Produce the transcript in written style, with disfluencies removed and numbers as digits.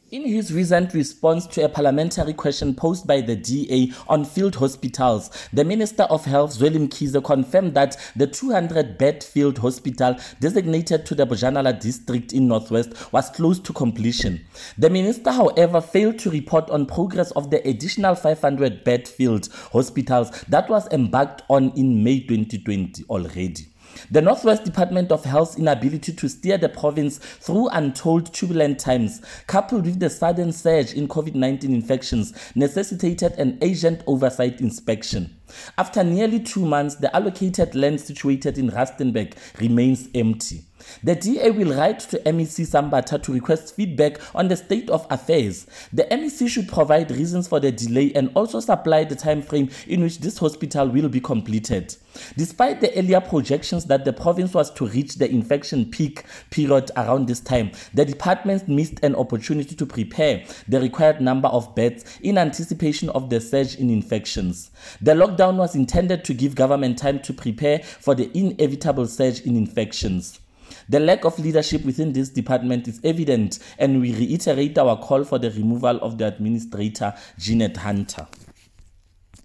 In his recent response to a parliamentary question posed by the DA on field hospitals, the Minister of Health, Zweli Mkhize, confirmed that the 200-bed field hospital designated to the Bojanala district in Northwest was close to completion. The minister, however, failed to report on progress of the additional 500-bed field hospitals that was embarked on in May 2020 already. The Northwest Department of Health's inability to steer the province through untold turbulent times, coupled with the sudden surge in COVID-19 infections, necessitated an agent oversight inspection. After nearly 2 months, the allocated land situated in Rustenburg remains empty. The DA will write to MEC Sambata to request feedback on the state of affairs. The MEC should provide reasons for the delay and also supply the time frame in which this hospital will be completed. Despite the earlier projections that the province was to reach the infection peak period around this time, the department missed an opportunity to prepare the required number of beds in anticipation of the surge in infections. The lockdown was intended to give government time to prepare for the inevitable surge in infections. The lack of leadership within this department is evident, and we reiterate our call for the removal of the administrator, Jeanette Hunter.